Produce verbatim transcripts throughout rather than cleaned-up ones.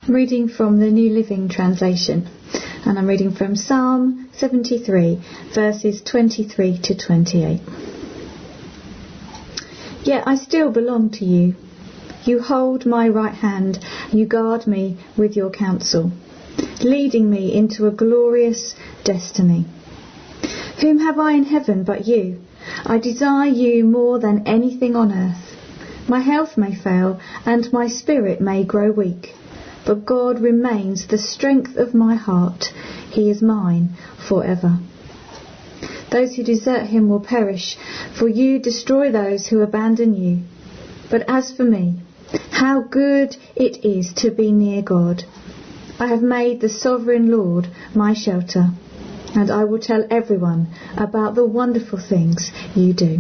I'm reading from the New Living Translation, and I'm reading from Psalm seventy-three, verses twenty-three to twenty-eight. Yet I still belong to you. You hold my right hand, you guard me with your counsel, leading me into a glorious destiny. Whom have I in heaven but you? I desire you more than anything on earth. My health may fail, and my spirit may grow weak, but God remains the strength of my heart. He is mine forever. Those who desert him will perish, for you destroy those who abandon you. But as for me, how good it is to be near God. I have made the sovereign Lord my shelter, and I will tell everyone about the wonderful things you do.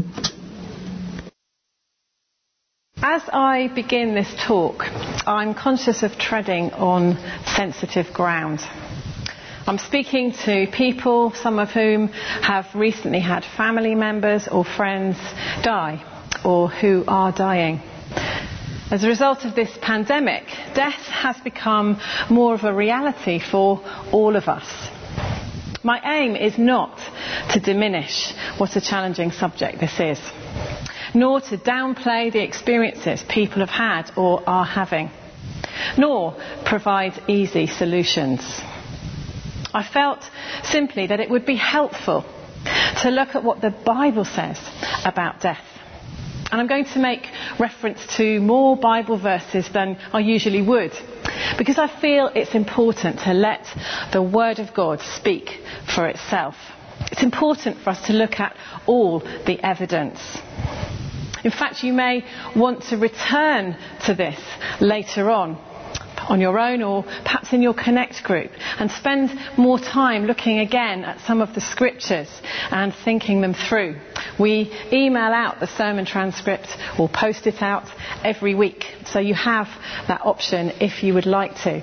As I begin this talk, I'm conscious of treading on sensitive ground. I'm speaking to people, some of whom have recently had family members or friends die, or who are dying. As a result of this pandemic, death has become more of a reality for all of us. My aim is not to diminish what a challenging subject this is, nor to downplay the experiences people have had or are having, nor provide easy solutions. I felt simply that it would be helpful to look at what the Bible says about death. And I'm going to make reference to more Bible verses than I usually would, because I feel it's important to let the Word of God speak for itself. It's important for us to look at all the evidence. In fact, you may want to return to this later on, on your own or perhaps in your Connect group, and spend more time looking again at some of the scriptures and thinking them through. We email out the sermon transcript or post it out every week, so you have that option if you would like to.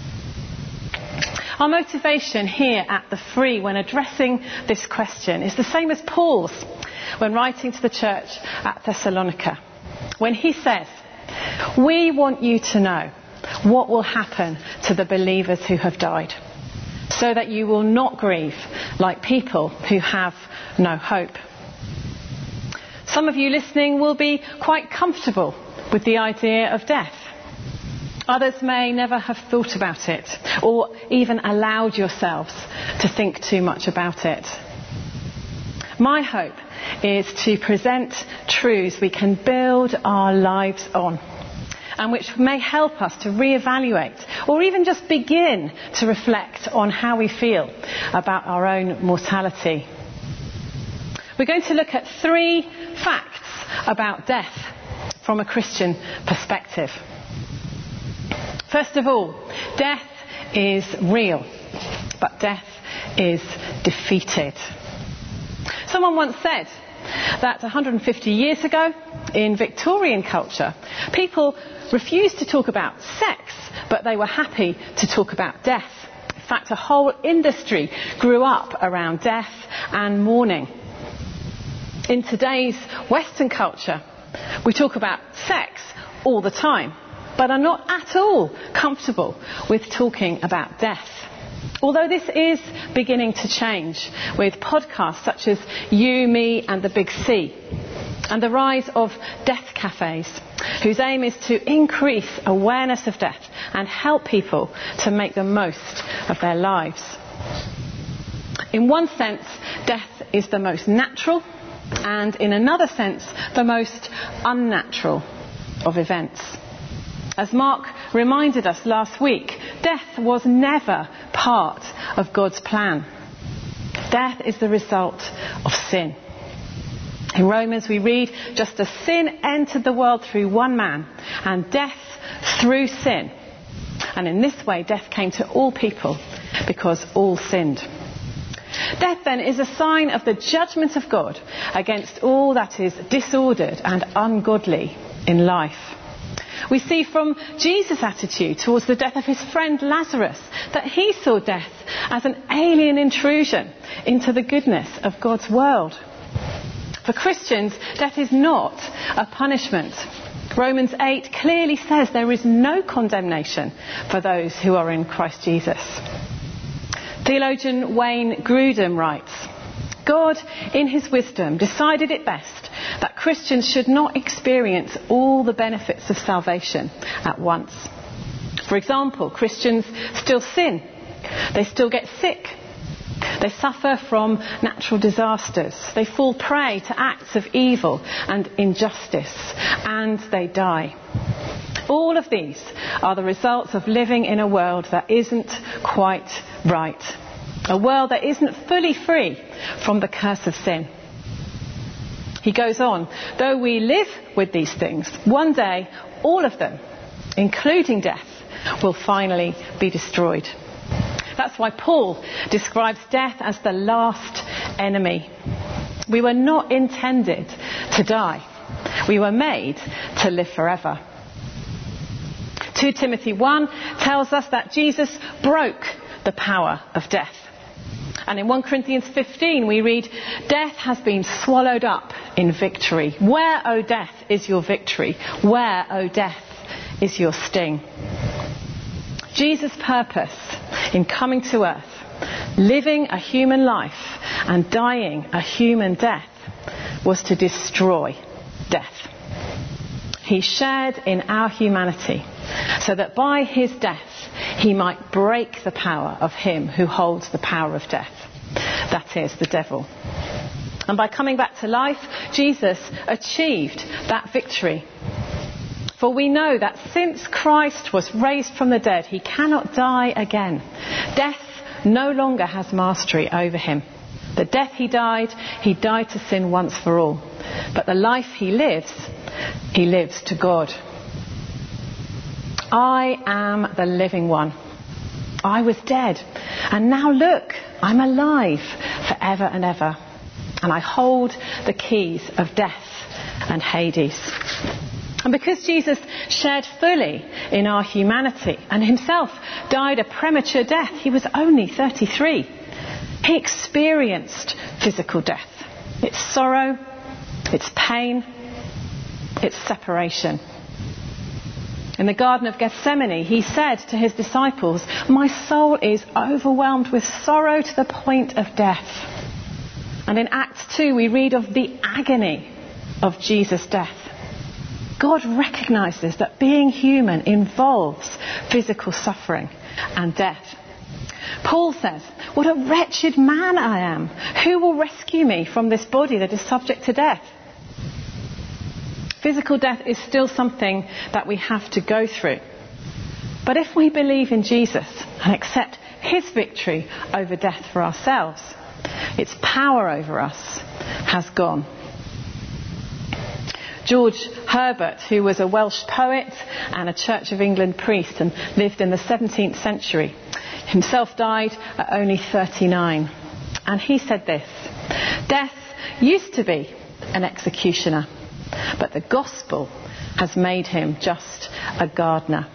Our motivation here at the Free when addressing this question is the same as Paul's when writing to the church at Thessalonica, when he says, "We want you to know what will happen to the believers who have died, so that you will not grieve like people who have no hope." Some of you listening will be quite comfortable with the idea of death. Others may never have thought about it, or even allowed yourselves to think too much about it. My hope is to present truths we can build our lives on, and which may help us to reevaluate or even just begin to reflect on how we feel about our own mortality. We're going to look at three facts about death from a Christian perspective. First of all, death is real, but death is defeated. Someone once said that one hundred fifty years ago, in Victorian culture, people refused to talk about sex, but they were happy to talk about death. In fact, a whole industry grew up around death and mourning. In today's Western culture, we talk about sex all the time, but are not at all comfortable with talking about death. Although this is beginning to change with podcasts such as You, Me and the Big C, and the rise of death cafes, whose aim is to increase awareness of death and help people to make the most of their lives. In one sense, death is the most natural, and in another sense, the most unnatural of events. As Mark reminded us last week, death was never part of God's plan. Death is the result of sin. In Romans we read, just as sin entered the world through one man, and death through sin. And in this way death came to all people, because all sinned. Death then is a sign of the judgment of God against all that is disordered and ungodly in life. We see from Jesus' attitude towards the death of his friend Lazarus that he saw death as an alien intrusion into the goodness of God's world. For Christians, death is not a punishment. Romans eight clearly says there is no condemnation for those who are in Christ Jesus. Theologian Wayne Grudem writes, God, in his wisdom, decided it best that Christians should not experience all the benefits of salvation at once. For example, Christians still sin. They still get sick. They suffer from natural disasters. They fall prey to acts of evil and injustice. And they die. All of these are the results of living in a world that isn't quite right. A world that isn't fully free from the curse of sin. He goes on, though we live with these things, one day all of them, including death, will finally be destroyed. That's why Paul describes death as the last enemy. We were not intended to die. We were made to live forever. Second Timothy one tells us that Jesus broke the power of death. And in First Corinthians fifteen we read, death has been swallowed up in victory. Where, O death, is your victory? Where, O death, is your sting? Jesus' purpose in coming to earth, living a human life and dying a human death, was to destroy death. He shared in our humanity so that by his death he might break the power of him who holds the power of death. That is, the devil. And by coming back to life, Jesus achieved that victory. For we know that since Christ was raised from the dead, he cannot die again. Death no longer has mastery over him. The death he died, he died to sin once for all. But the life he lives, he lives to God. I am the living one. I was dead, and now look, I'm alive forever and ever. And I hold the keys of death and Hades. And because Jesus shared fully in our humanity and himself died a premature death, he was only thirty-three. He experienced physical death. Its sorrow, its pain, its separation. In the Garden of Gethsemane, he said to his disciples, my soul is overwhelmed with sorrow to the point of death. And in Acts two, we read of the agony of Jesus' death. God recognises that being human involves physical suffering and death. Paul says, what a wretched man I am. Who will rescue me from this body that is subject to death? Physical death is still something that we have to go through. But if we believe in Jesus and accept his victory over death for ourselves, its power over us has gone. George Herbert, who was a Welsh poet and a Church of England priest and lived in the seventeenth century, himself died at only thirty-nine. And he said this, death used to be an executioner, but the gospel has made him just a gardener.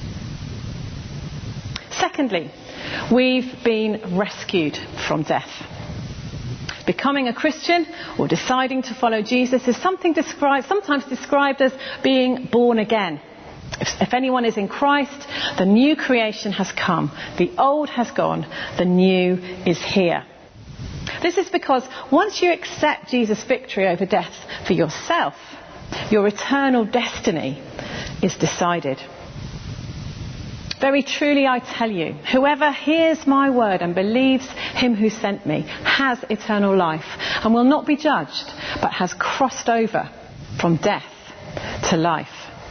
Secondly, we've been rescued from death. Becoming a Christian or deciding to follow Jesus is something described, sometimes described as being born again. If, if anyone is in Christ, the new creation has come. The old has gone. The new is here. This is because once you accept Jesus' victory over death for yourself, your eternal destiny is decided. Very truly I tell you, whoever hears my word and believes him who sent me has eternal life and will not be judged, but has crossed over from death to life.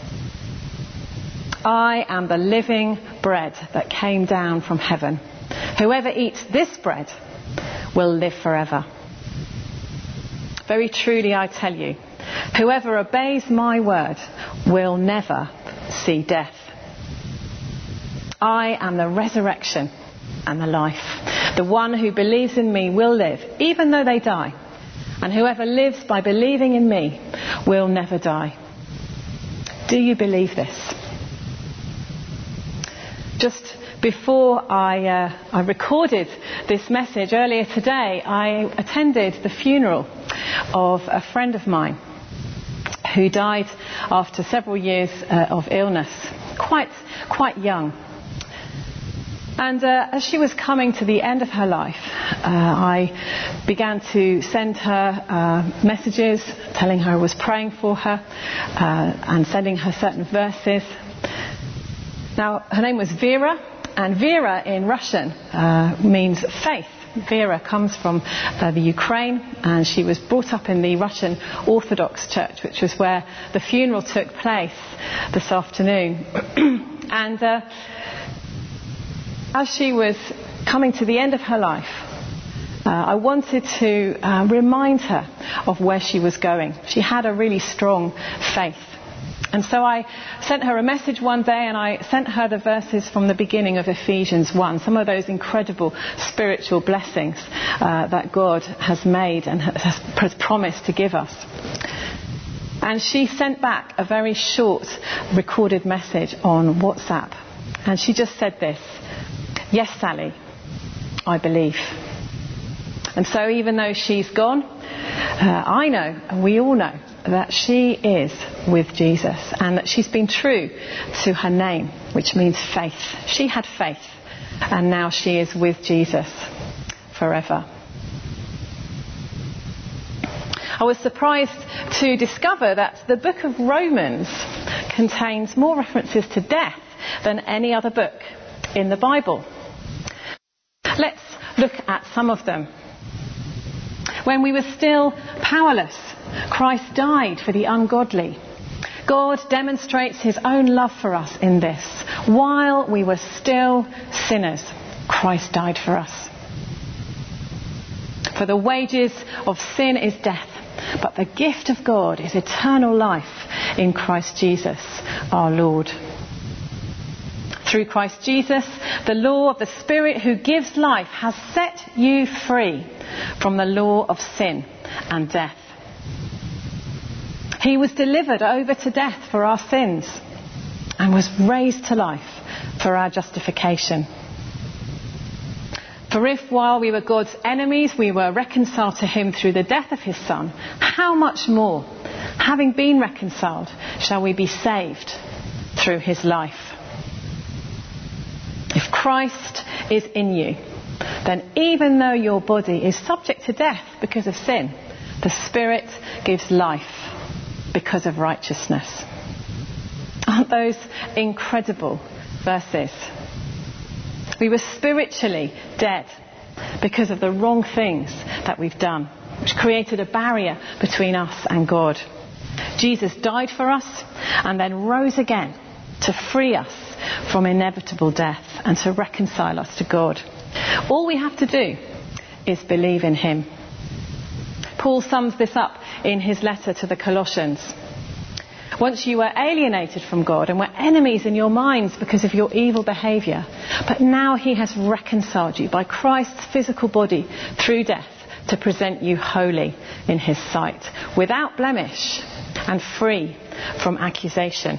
I am the living bread that came down from heaven. Whoever eats this bread will live forever. Very truly I tell you, whoever obeys my word will never see death. I am the resurrection and the life. The one who believes in me will live, even though they die. And whoever lives by believing in me will never die. Do you believe this? Just before I, uh, I recorded this message earlier today, I attended the funeral of a friend of mine who died after several years uh, of illness, quite, quite young. And uh, as she was coming to the end of her life, uh, I began to send her uh, messages telling her I was praying for her uh, and sending her certain verses. Now, her name was Vera, and Vera in Russian uh, means faith. Vera comes from uh, the Ukraine, and she was brought up in the Russian Orthodox Church, which was where the funeral took place this afternoon. and uh, as she was coming to the end of her life, uh, I wanted to uh, remind her of where she was going. She had a really strong faith. And so I sent her a message one day, and I sent her the verses from the beginning of Ephesians one, some of those incredible spiritual blessings uh, that God has made and has promised to give us. And she sent back a very short recorded message on WhatsApp. And she just said this: "Yes, Sally, I believe." And so even though she's gone, uh, I know, and we all know, that she is with Jesus and that she's been true to her name, which means faith. She had faith, and now she is with Jesus forever. I was surprised to discover that the book of Romans contains more references to death than any other book in the Bible. Let's look at some of them. When we were still powerless, Christ died for the ungodly. God demonstrates his own love for us in this. While we were still sinners, Christ died for us. For the wages of sin is death, but the gift of God is eternal life in Christ Jesus our Lord. Through Christ Jesus, the law of the Spirit who gives life has set you free from the law of sin and death. He was delivered over to death for our sins and was raised to life for our justification. For if while we were God's enemies we were reconciled to him through the death of his Son, how much more, having been reconciled, shall we be saved through his life? If Christ is in you, then even though your body is subject to death because of sin, the Spirit gives life because of righteousness. Aren't those incredible verses? We were spiritually dead because of the wrong things that we've done, which created a barrier between us and God. Jesus died for us and then rose again to free us from inevitable death and to reconcile us to God. All we have to do is believe in him. Paul sums this up in his letter to the Colossians. Once you were alienated from God and were enemies in your minds because of your evil behaviour, but now he has reconciled you by Christ's physical body through death to present you holy in his sight, without blemish and free from accusation.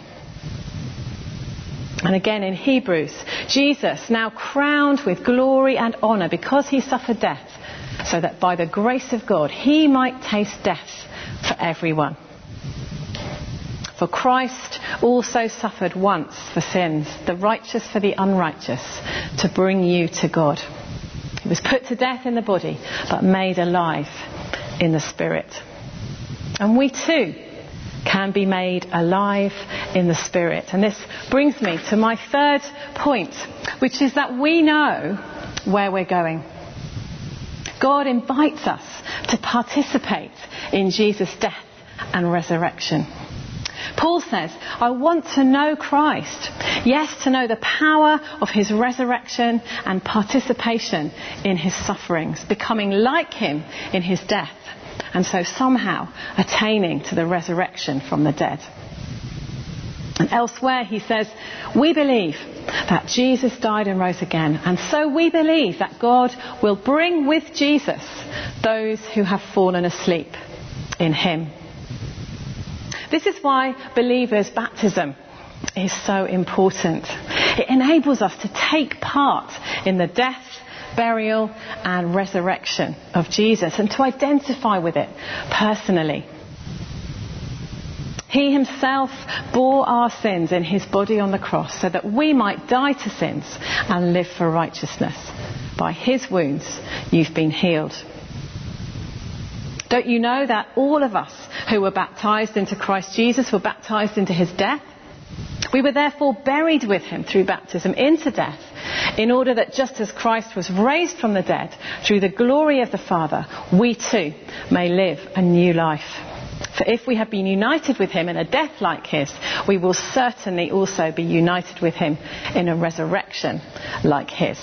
And again in Hebrews, Jesus, now crowned with glory and honour because he suffered death, so that by the grace of God he might taste death for everyone. For Christ also suffered once for sins, the righteous for the unrighteous, to bring you to God. He was put to death in the body, but made alive in the spirit. And we too can be made alive in the Spirit. And this brings me to my third point, which is that we know where we're going. God invites us to participate in Jesus' death and resurrection. Paul says, I want to know Christ. Yes, to know the power of his resurrection and participation in his sufferings, becoming like him in his death, and so somehow attaining to the resurrection from the dead. And elsewhere he says, we believe that Jesus died and rose again, and so we believe that God will bring with Jesus those who have fallen asleep in him. This is why believers' baptism is so important. It enables us to take part in the death, burial and resurrection of Jesus and to identify with it personally. He himself bore our sins in his body on the cross so that we might die to sins and live for righteousness. By his wounds you've been healed. Don't you know that all of us who were baptised into Christ Jesus were baptised into his death? We were therefore buried with him through baptism into death, in order that just as Christ was raised from the dead through the glory of the Father, we too may live a new life. For if we have been united with him in a death like his, we will certainly also be united with him in a resurrection like his.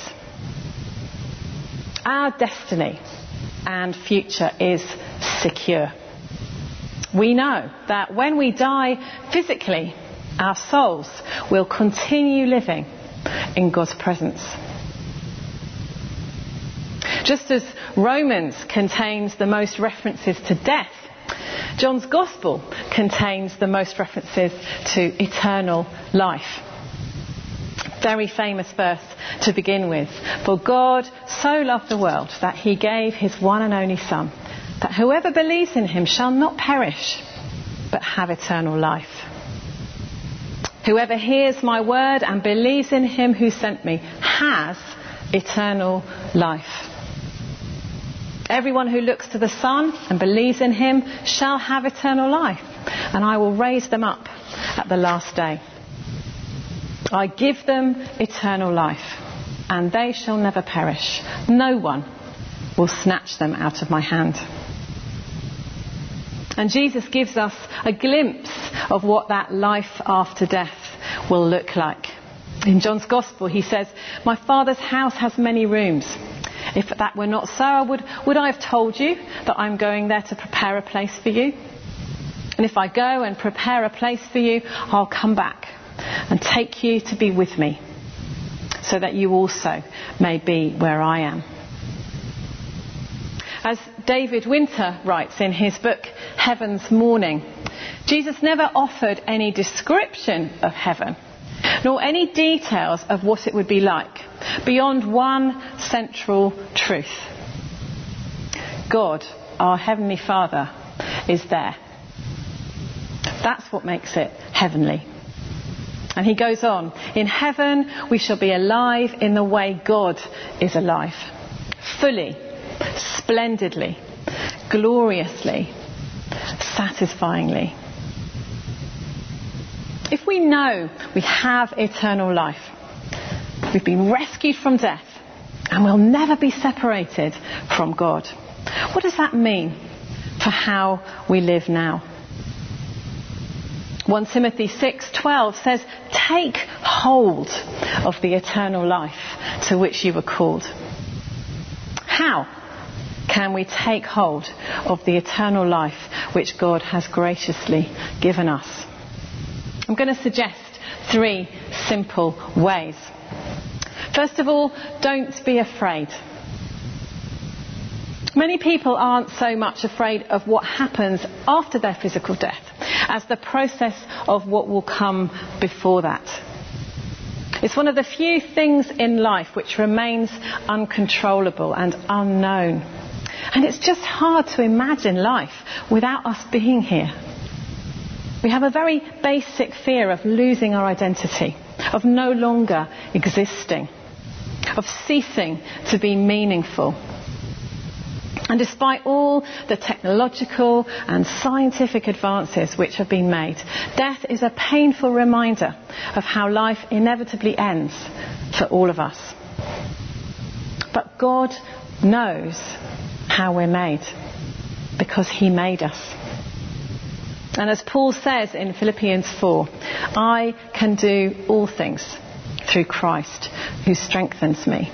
Our destiny and future is secure. We know that when we die physically, our souls will continue living in God's presence. Just as Romans contains the most references to death, John's Gospel contains the most references to eternal life. Very famous verse to begin with. For God so loved the world that he gave his one and only Son, that whoever believes in him shall not perish, but have eternal life. Whoever hears my word and believes in him who sent me has eternal life. Everyone who looks to the Son and believes in him shall have eternal life, and I will raise them up at the last day. I give them eternal life, and they shall never perish. No one will snatch them out of my hand. And Jesus gives us a glimpse of what that life after death will look like. In John's Gospel he says, my Father's house has many rooms. If that were not so, I would, would I have told you that I'm going there to prepare a place for you? And if I go and prepare a place for you, I'll come back and take you to be with me, so that you also may be where I am. As David Winter writes in his book Heaven's Morning, Jesus never offered any description of heaven, nor any details of what it would be like, beyond one central truth. God, our Heavenly Father, is there. That's what makes it heavenly. And he goes on, in heaven we shall be alive in the way God is alive. Fully, splendidly, gloriously, satisfyingly. If we know we have eternal life, we've been rescued from death, and we'll never be separated from God, what does that mean for how we live now? First Timothy six twelve says, take hold of the eternal life to which you were called. How can we take hold of the eternal life which God has graciously given us? I'm going to suggest three simple ways. First of all, don't be afraid. Many people aren't so much afraid of what happens after their physical death as the process of what will come before that. It's one of the few things in life which remains uncontrollable and unknown. And it's just hard to imagine life without us being here. We have a very basic fear of losing our identity, of no longer existing, of ceasing to be meaningful. And despite all the technological and scientific advances which have been made, death is a painful reminder of how life inevitably ends for all of us. But God knows how we're made, because he made us. And as Paul says in Philippians four, I can do all things through Christ who strengthens me.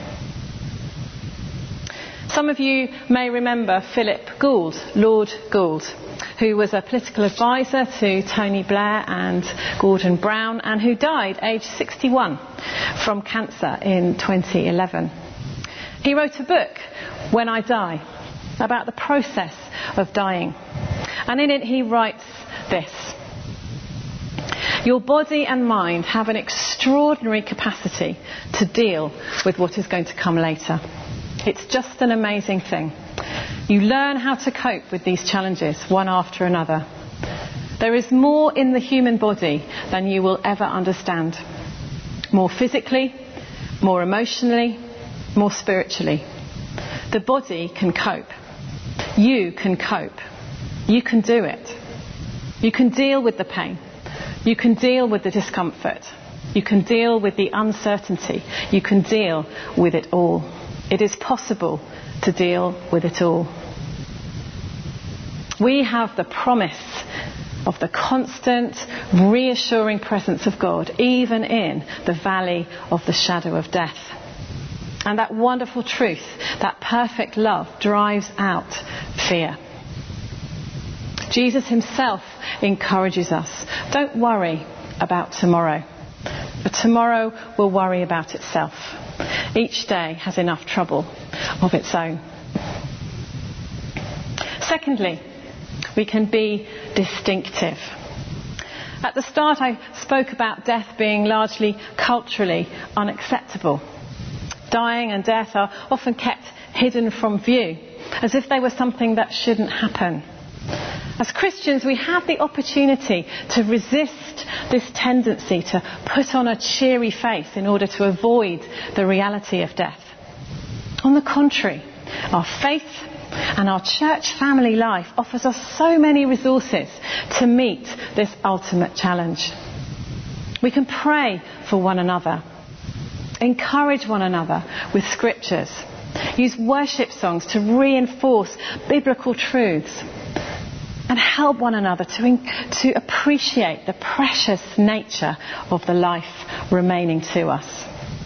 Some of you may remember Philip Gould, Lord Gould, who was a political advisor to Tony Blair and Gordon Brown, and who died aged sixty-one from cancer in twenty eleven. He wrote a book, When I Die, about the process of dying. And in it he writes this: your body and mind have an extraordinary capacity to deal with what is going to come later. It's just an amazing thing. You learn how to cope with these challenges one after another. There is more in the human body than you will ever understand. More physically, more emotionally, more spiritually. The body can cope. You can cope. You can do it. You can deal with the pain. You can deal with the discomfort. You can deal with the uncertainty. You can deal with it all. It is possible to deal with it all. We have the promise of the constant, reassuring presence of God, even in the valley of the shadow of death. And that wonderful truth, that perfect love, drives out fear. Jesus himself encourages us. Don't worry about tomorrow. For tomorrow will worry about itself. Each day has enough trouble of its own. Secondly, we can be distinctive. At the start I spoke about death being largely culturally unacceptable. Dying and death are often kept hidden from view, as if they were something that shouldn't happen. As Christians, we have the opportunity to resist this tendency to put on a cheery face in order to avoid the reality of death. On the contrary, our faith and our church family life offers us so many resources to meet this ultimate challenge. We can pray for one another, encourage one another with scriptures, use worship songs to reinforce biblical truths, and help one another to, in, to appreciate the precious nature of the life remaining to us.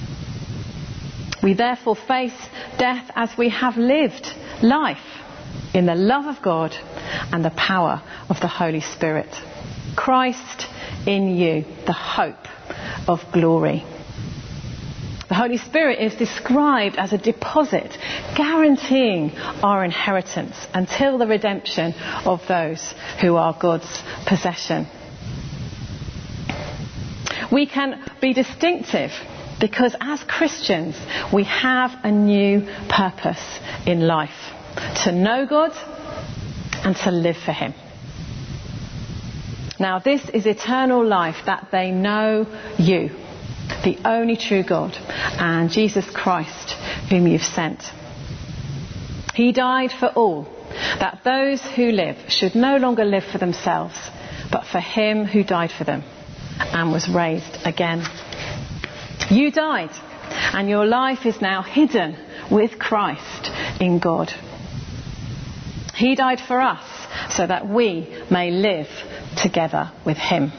We therefore face death as we have lived life in the love of God and the power of the Holy Spirit. Christ in you, the hope of glory. The Holy Spirit is described as a deposit guaranteeing our inheritance until the redemption of those who are God's possession. We can be distinctive because as Christians we have a new purpose in life: to know God and to live for him. Now this is eternal life, that they know you, the only true God, and Jesus Christ whom you've sent. He died for all, that those who live should no longer live for themselves, but for him who died for them and was raised again. You died, and your life is now hidden with Christ in God. He died for us so that we may live together with him.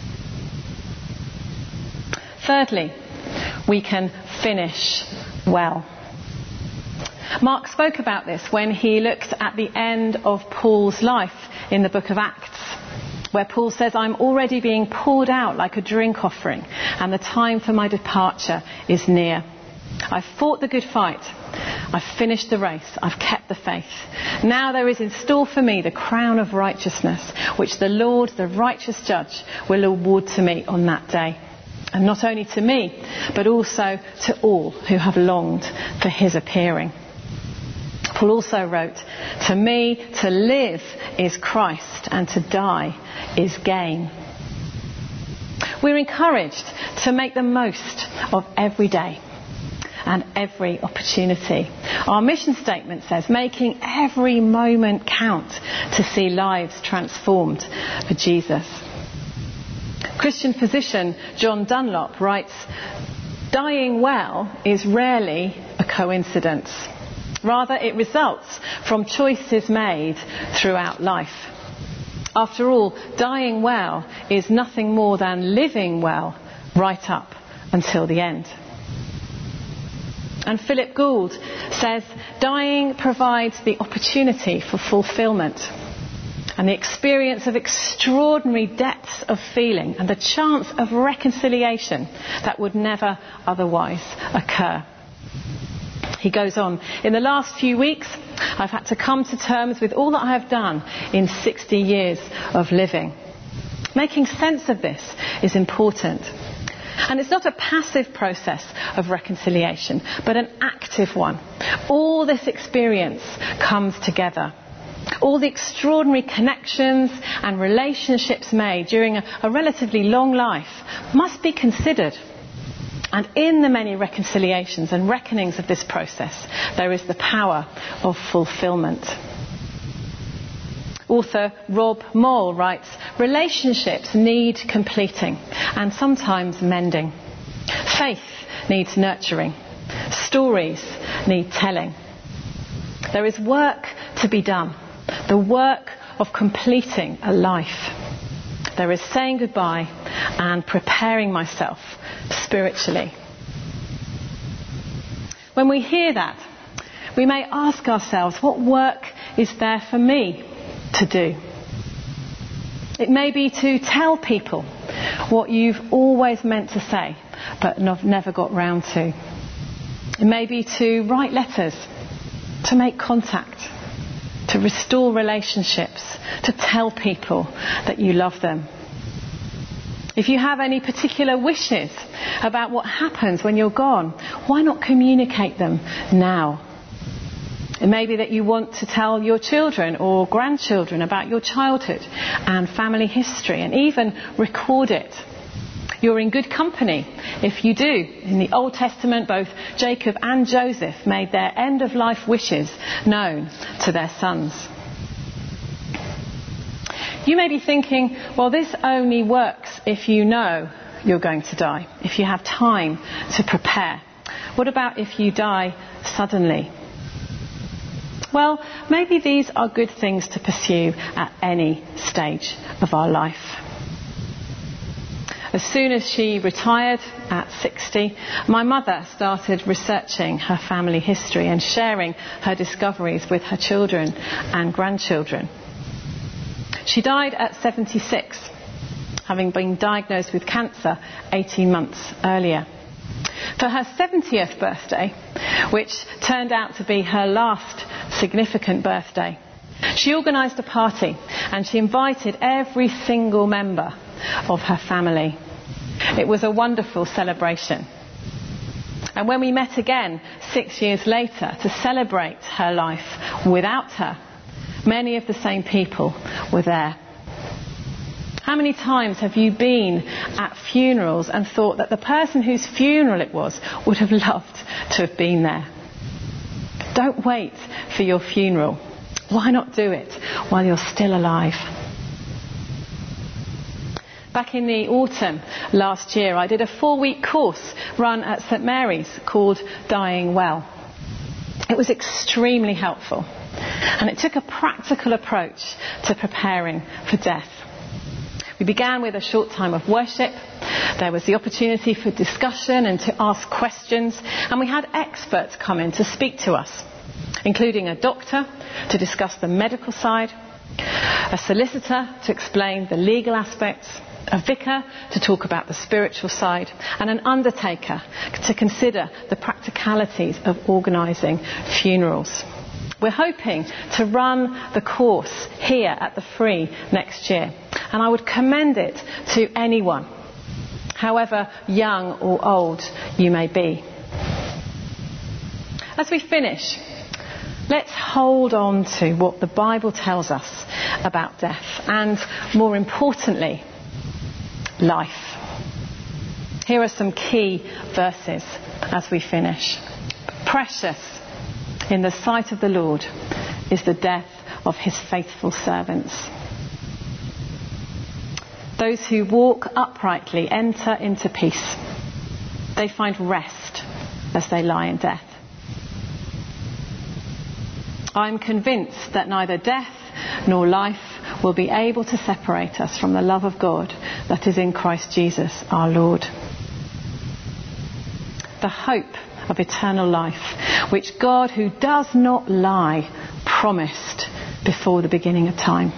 Thirdly, we can finish well. Mark spoke about this when he looked at the end of Paul's life in the book of Acts, where Paul says, "I'm already being poured out like a drink offering, and the time for my departure is near. I've fought the good fight. I've finished the race. I've kept the faith. Now there is in store for me the crown of righteousness, which the Lord, the righteous judge, will award to me on that day. And not only to me, but also to all who have longed for his appearing." Paul also wrote, "To me, to live is Christ, and to die is gain." We're encouraged to make the most of every day and every opportunity. Our mission statement says, making every moment count to see lives transformed for Jesus. Christian physician John Dunlop writes, "Dying well is rarely a coincidence. Rather, it results from choices made throughout life. After all, dying well is nothing more than living well right up until the end." And Philip Gould says, "Dying provides the opportunity for fulfilment and the experience of extraordinary depths of feeling and the chance of reconciliation that would never otherwise occur." He goes on, "In the last few weeks, I've had to come to terms with all that I have done in sixty years of living. Making sense of this is important. And it's not a passive process of reconciliation, but an active one. All this experience comes together. All the extraordinary connections and relationships made during a, a relatively long life must be considered. And in the many reconciliations and reckonings of this process, there is the power of fulfilment. Author Rob Moll writes, relationships need completing and sometimes mending. Faith needs nurturing. Stories need telling. There is work to be done, the work of completing a life. There is saying goodbye and preparing myself spiritually. When we hear that, we may ask ourselves, what work is there for me to do? It may be to tell people what you've always meant to say but never got round to. It may be to write letters, to make contact, to restore relationships, to tell people that you love them. If you have any particular wishes about what happens when you're gone, why not communicate them now? It may be that you want to tell your children or grandchildren about your childhood and family history and even record it. You're in good company if you do. In the Old Testament, both Jacob and Joseph made their end-of-life wishes known to their sons. You may be thinking, well, this only works if you know you're going to die, if you have time to prepare. What about if you die suddenly? Well, maybe these are good things to pursue at any stage of our life. As soon as she retired at sixty, my mother started researching her family history and sharing her discoveries with her children and grandchildren. She died at seventy-six, having been diagnosed with cancer eighteen months earlier. For her seventieth birthday, which turned out to be her last significant birthday, she organised a party and she invited every single member of her family. It was a wonderful celebration. And when we met again six years later to celebrate her life without her, many of the same people were there. How many times have you been at funerals and thought that the person whose funeral it was would have loved to have been there? Don't wait for your funeral. Why not do it while you're still alive? Back in the autumn last year, I did a four-week course run at St Mary's called Dying Well. It was extremely helpful, and it took a practical approach to preparing for death. We began with a short time of worship. There was the opportunity for discussion and to ask questions, and we had experts come in to speak to us, including a doctor to discuss the medical side, a solicitor to explain the legal aspects, a vicar to talk about the spiritual side, and an undertaker to consider the practicalities of organising funerals. We're hoping to run the course here at the Free next year, and I would commend it to anyone, however young or old you may be. As we finish, let's hold on to what the Bible tells us about death and, more importantly, life. Here are some key verses as we finish. Precious in the sight of the Lord is the death of his faithful servants. Those who walk uprightly enter into peace. They find rest as they lie in death. I am convinced that neither death nor life will be able to separate us from the love of God that is in Christ Jesus our Lord. The hope of eternal life, which God, who does not lie, promised before the beginning of time.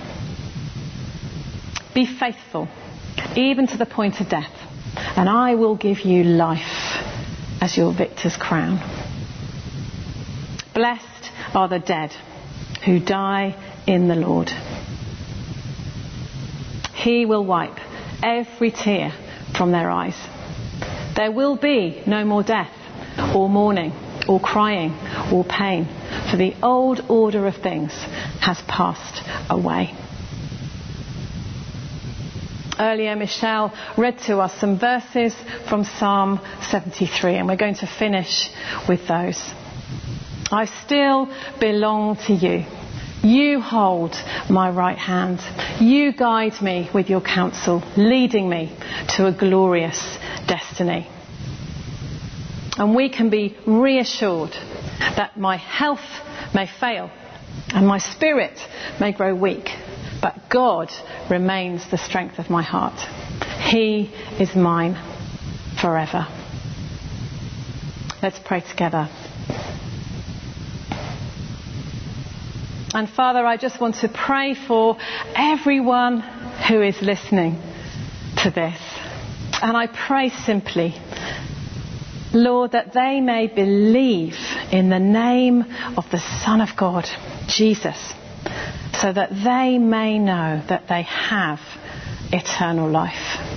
Be faithful, even to the point of death, and I will give you life as your victor's crown. Blessed are the dead who die in the Lord. He will wipe every tear from their eyes. There will be no more death, or mourning, or crying, or pain, for the old order of things has passed away. Earlier, Michelle read to us some verses from Psalm seventy-three, and we're going to finish with those. I still belong to you. You hold my right hand. You guide me with your counsel, leading me to a glorious destiny. And we can be reassured that my health may fail and my spirit may grow weak, but God remains the strength of my heart. He is mine forever. Let's pray together. And Father, I just want to pray for everyone who is listening to this. And I pray simply, Lord, that they may believe in the name of the Son of God, Jesus, so that they may know that they have eternal life.